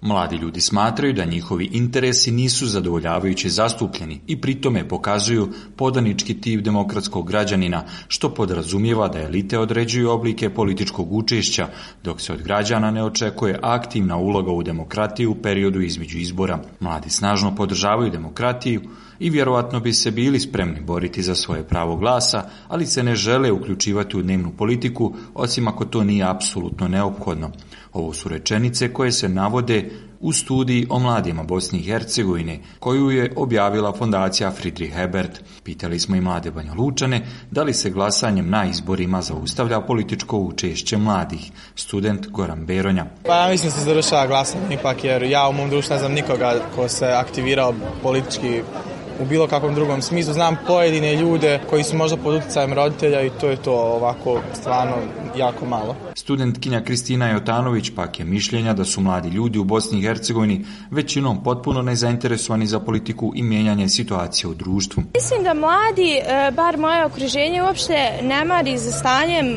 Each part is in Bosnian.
Mladi ljudi smatraju da njihovi interesi nisu zadovoljavajuće zastupljeni i pritome pokazuju podanički tip demokratskog građanina, što podrazumijeva da elite određuju oblike političkog učešća, dok se od građana ne očekuje aktivna uloga u demokratiju u periodu između izbora. Mladi snažno podržavaju demokratiju i vjerovatno bi se bili spremni boriti za svoje pravo glasa, ali se ne žele uključivati u dnevnu politiku, osim ako to nije apsolutno neophodno. Ovo su rečenice koje se navode u studiji o mladima Bosne i Hercegovine, koju je objavila fondacija Friedrich Ebert. Pitali smo i mlade Banjalučane da li se glasanjem na izborima zaustavlja političko učešće mladih. Student Goran Beronja. Pa ja mislim da se završava glasanje ipak, jer ja u mom društvu ne znam nikoga ko se aktivirao politički u bilo kakvom drugom smislu. Znam pojedine ljude koji su možda pod utjecajem roditelja i to je to, ovako stvarno jako malo. Studentkinja Kristina Jotanović pak je mišljenja da su mladi ljudi u Bosni i Hercegovini većinom potpuno nezainteresovani za politiku i mijenjanje situacije u društvu. Mislim da mladi, bar moje okruženje, uopšte ne mari za stanjem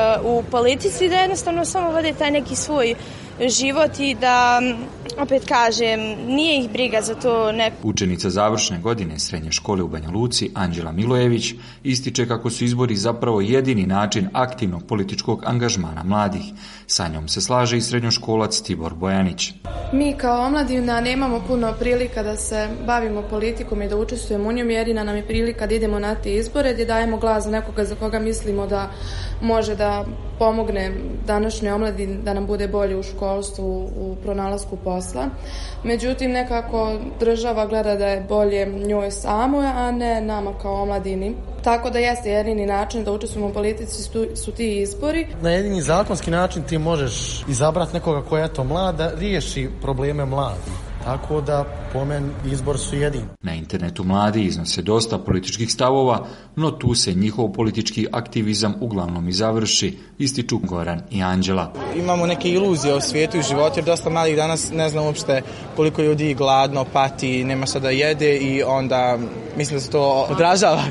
u politici, da jednostavno samo vode taj neki svoj život i da, opet kažem, nije ih briga za to neko. Učenica završne godine srednje škole u Banja Luci, Anđela Milojević, ističe kako su izbori zapravo jedini način aktivnog političkog angažmana mladih. Sa njom se slaže i srednjoškolac Tibor Bojanić. Mi kao omladina nemamo puno prilika da se bavimo politikom i da učestvujemo u njom, jedina nam je prilika da idemo na te izbore, gdje dajemo glas za nekoga za koga mislimo da može da pomogne današnjoj omladini da nam bude bolje u školstvu, u pronalasku posla. Međutim, nekako država gleda da je bolje njoj samoj, a ne nama kao omladini. Tako da jeste jedini način da učestvujemo u politici su ti izbori. Na jedini zakonski način ti možeš izabrati nekoga koja je to mlada, riješi probleme mladih. Tako da, po meni, izbor su jedini. Na internetu mladi iznose dosta političkih stavova, no tu se njihov politički aktivizam uglavnom i završi, ističu Goran i Anđela. Imamo neke iluzije o svijetu i životu, jer dosta malih danas ne znam uopšte koliko ljudi gladno, pati, nema šta da jede i onda mislim da se to odražava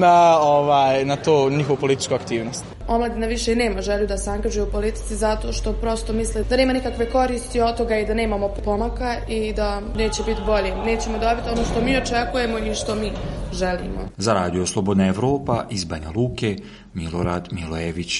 na to njihovu političku aktivnost. Omladina više nema želju da se angažuje u politici zato što prosto misle da nema nikakve koristi od toga i da nemamo pomaka i da neće biti bolje. Nećemo dobiti ono što mi očekujemo i što mi želimo. Za Radio Slobodna Evropa iz Banja Luke, Milorad Milojević.